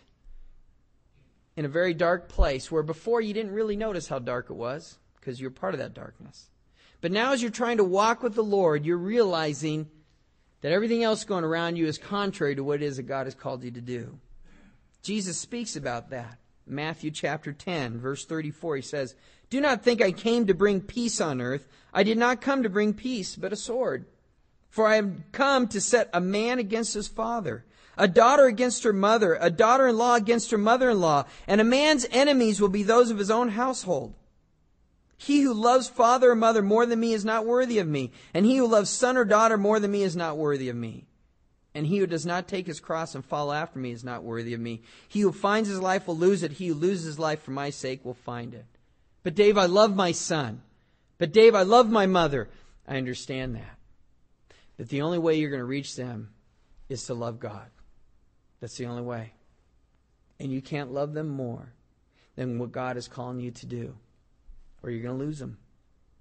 in a very dark place where before you didn't really notice how dark it was because you're part of that darkness. But now as you're trying to walk with the Lord, you're realizing that everything else going around you is contrary to what it is that God has called you to do. Jesus speaks about that. Matthew chapter ten, verse thirty-four, He says, "Do not think I came to bring peace on earth. I did not come to bring peace, but a sword. For I have come to set a man against his father, a daughter against her mother, a daughter-in-law against her mother-in-law, and a man's enemies will be those of his own household. He who loves father or mother more than me is not worthy of me, and he who loves son or daughter more than me is not worthy of me. And he who does not take his cross and follow after me is not worthy of me. He who finds his life will lose it. He who loses his life for my sake will find it." But Dave, I love my son. But Dave, I love my mother. I understand that. But the only way you're going to reach them is to love God. That's the only way. And you can't love them more than what God is calling you to do, or you're going to lose them.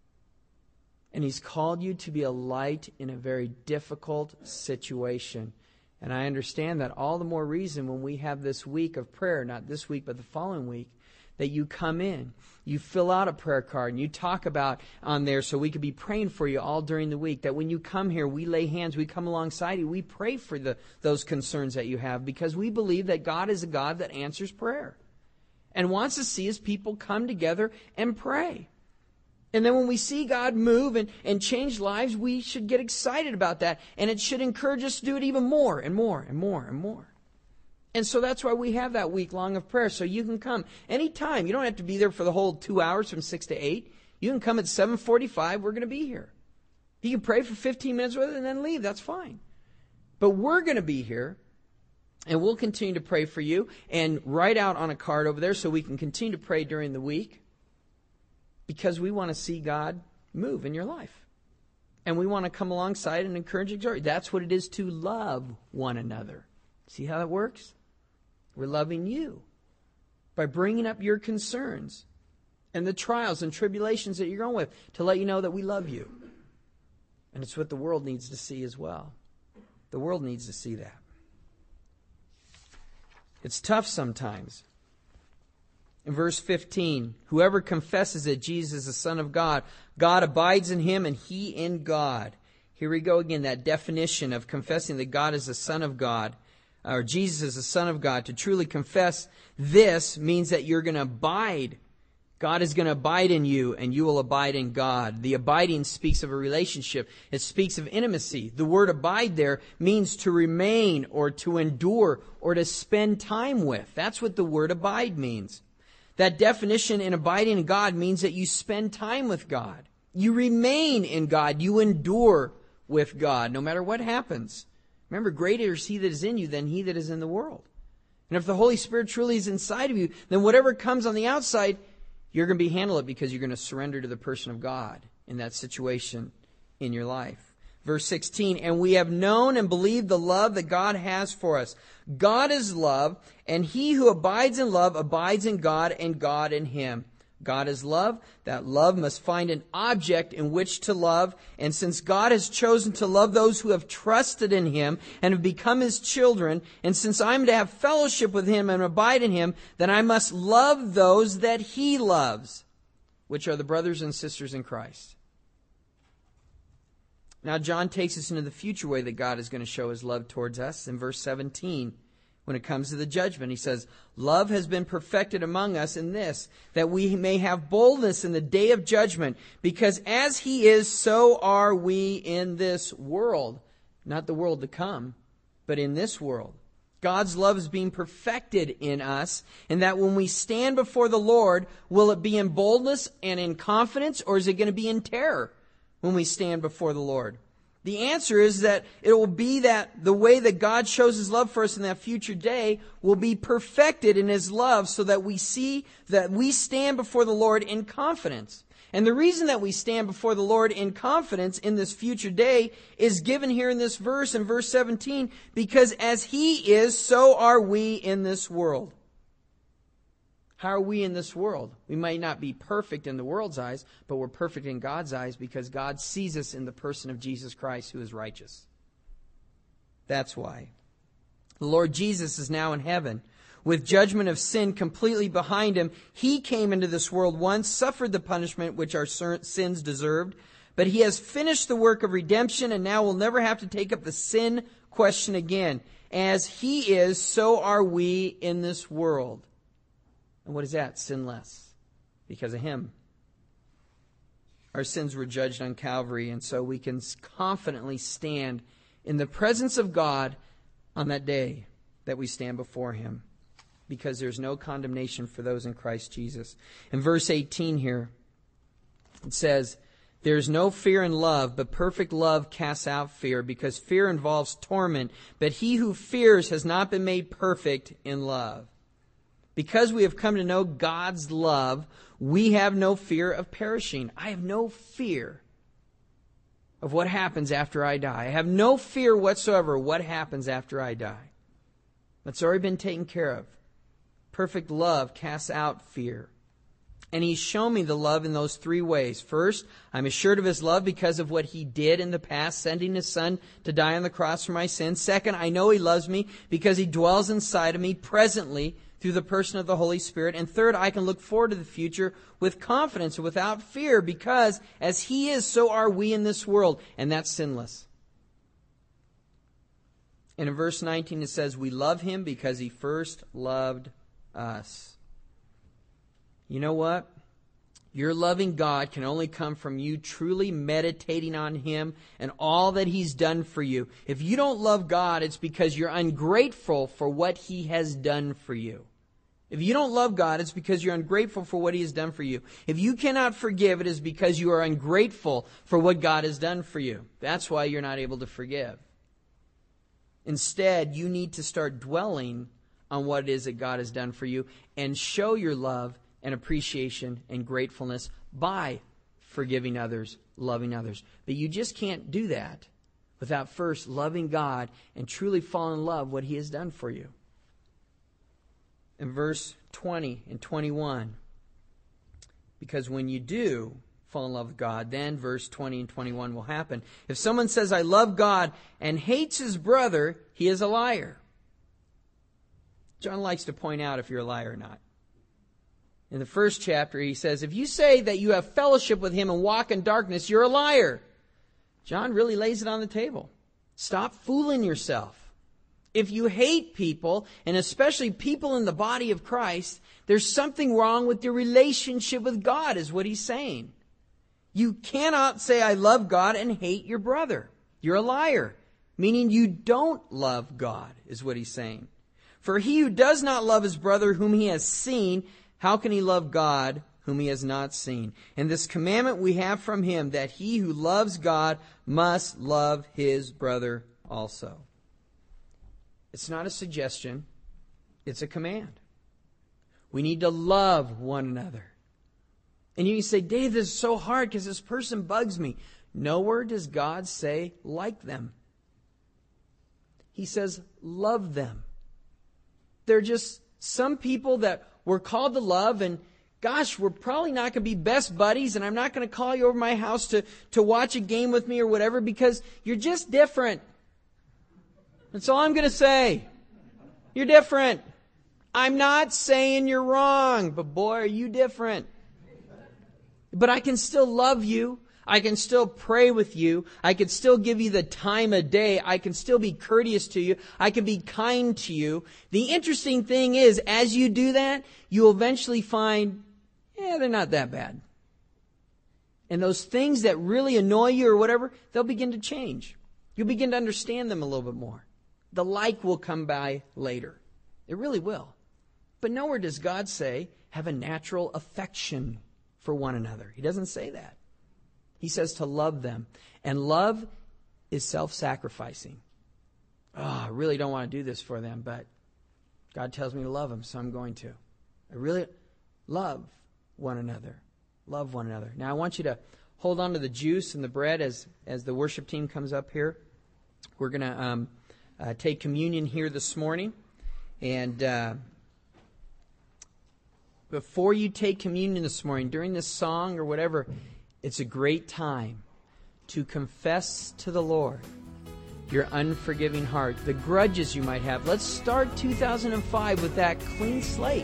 And He's called you to be a light in a very difficult situation. And I understand that all the more reason when we have this week of prayer, not this week, but the following week, that you come in, you fill out a prayer card, and you talk about on there so we could be praying for you all during the week. That when you come here, we lay hands, we come alongside you, we pray for the, those concerns that you have, because we believe that God is a God that answers prayer and wants to see His people come together and pray. And then when we see God move and, and change lives, we should get excited about that. And it should encourage us to do it even more and more and more and more. And so that's why we have that week long of prayer. So you can come anytime. You don't have to be there for the whole two hours from six to eight. You can come at seven forty-five. We're going to be here. You can pray for fifteen minutes with it and then leave. That's fine. But we're going to be here, and we'll continue to pray for you, and write out on a card over there so we can continue to pray during the week, because we want to see God move in your life. And we want to come alongside and encourage and exhort. That's what it is to love one another. See how that works? We're loving you by bringing up your concerns and the trials and tribulations that you're going with, to let you know that we love you. And it's what the world needs to see as well. The world needs to see that. It's tough sometimes. In verse fifteen, whoever confesses that Jesus is the Son of God, God abides in him and he in God. Here we go again, that definition of confessing that God is the Son of God, or Jesus is the Son of God. To truly confess this means that you're going to abide. God is going to abide in you, and you will abide in God. The abiding speaks of a relationship. It speaks of intimacy. The word abide there means to remain or to endure or to spend time with. That's what the word abide means. That definition in abiding in God means that you spend time with God. You remain in God. You endure with God, no matter what happens. Remember, greater is he that is in you than he that is in the world. And if the Holy Spirit truly is inside of you, then whatever comes on the outside, you're going to be handle it, because you're going to surrender to the person of God in that situation in your life. Verse sixteen, and we have known and believed the love that God has for us. God is love, and he who abides in love abides in God, and God in him. God is love. That love must find an object in which to love. And since God has chosen to love those who have trusted in him and have become his children, and since I'm to have fellowship with him and abide in him, then I must love those that he loves, which are the brothers and sisters in Christ. Now, John takes us into the future way that God is going to show his love towards us in verse seventeen. When it comes to the judgment, he says, love has been perfected among us in this, that we may have boldness in the day of judgment, because as he is, so are we in this world. Not the world to come, but in this world. God's love is being perfected in us, and that when we stand before the Lord, will it be in boldness and in confidence, or is it going to be in terror when we stand before the Lord? The answer is that it will be that the way that God shows his love for us in that future day will be perfected in his love, so that we see that we stand before the Lord in confidence. And the reason that we stand before the Lord in confidence in this future day is given here in this verse, in verse seventeen, because as he is, so are we in this world. How are we in this world? We might not be perfect in the world's eyes, but we're perfect in God's eyes, because God sees us in the person of Jesus Christ, who is righteous. That's why. The Lord Jesus is now in heaven. With judgment of sin completely behind him, he came into this world once, suffered the punishment which our sins deserved, but he has finished the work of redemption, and now will never have to take up the sin question again. As he is, so are we in this world. And what is that? Sinless. Because of him. Our sins were judged on Calvary, and so we can confidently stand in the presence of God on that day that we stand before him, because there's no condemnation for those in Christ Jesus. In verse eighteen here, it says, there's no fear in love, but perfect love casts out fear, because fear involves torment, but he who fears has not been made perfect in love. Because we have come to know God's love, we have no fear of perishing. I have no fear of what happens after I die. I have no fear whatsoever what happens after I die. That's already been taken care of. Perfect love casts out fear. And he's shown me the love in those three ways. First, I'm assured of his love because of what he did in the past, sending his son to die on the cross for my sins. Second, I know he loves me because he dwells inside of me presently through the person of the Holy Spirit. And third, I can look forward to the future with confidence and without fear, because as he is, so are we in this world. And that's sinless. And in verse nineteen it says, we love him because he first loved us. You know what? Your loving God can only come from you truly meditating on him and all that he's done for you. If you don't love God, it's because you're ungrateful for what he has done for you. If you don't love God, it's because you're ungrateful for what He has done for you. If you cannot forgive, it is because you are ungrateful for what God has done for you. That's why you're not able to forgive. Instead, you need to start dwelling on what it is that God has done for you and show your love and appreciation and gratefulness by forgiving others, loving others. But you just can't do that without first loving God and truly falling in love with what He has done for you. In verse twenty and twenty-one, because when you do fall in love with God, then verse twenty and twenty-one will happen. If someone says, I love God, and hates his brother, he is a liar. John likes to point out if you're a liar or not. In the first chapter, he says, if you say that you have fellowship with Him and walk in darkness, you're a liar. John really lays it on the table. Stop fooling yourself. If you hate people, and especially people in the body of Christ, there's something wrong with your relationship with God, is what he's saying. You cannot say, I love God, and hate your brother. You're a liar, meaning you don't love God, is what he's saying. For he who does not love his brother whom he has seen, how can he love God whom he has not seen? And this commandment we have from Him, that he who loves God must love his brother also. It's not a suggestion. It's a command. We need to love one another. And you can say, Dave, this is so hard because this person bugs me. Nowhere does God say, like them. He says, love them. They're just some people that we're called to love, and gosh, we're probably not going to be best buddies, and I'm not going to call you over to my house to, to watch a game with me or whatever because you're just different. That's all I'm going to say. You're different. I'm not saying you're wrong, but boy, are you different. But I can still love you. I can still pray with you. I can still give you the time of day. I can still be courteous to you. I can be kind to you. The interesting thing is, as you do that, you'll eventually find, yeah, they're not that bad. And those things that really annoy you or whatever, they'll begin to change. You'll begin to understand them a little bit more. The like will come by later. It really will. But nowhere does God say, have a natural affection for one another. He doesn't say that. He says to love them. And love is self-sacrificing. Oh, I really don't want to do this for them, but God tells me to love them, so I'm going to. I really love one another. Love one another. Now I want you to hold on to the juice and the bread as, as the worship team comes up here. We're going to um, uh, take communion here this morning. And uh, before you take communion this morning, during this song or whatever, it's a great time to confess to the Lord your unforgiving heart, the grudges you might have. Let's start two thousand five with that clean slate.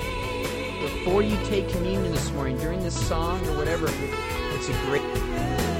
Before you take communion this morning, during this song or whatever, it's a great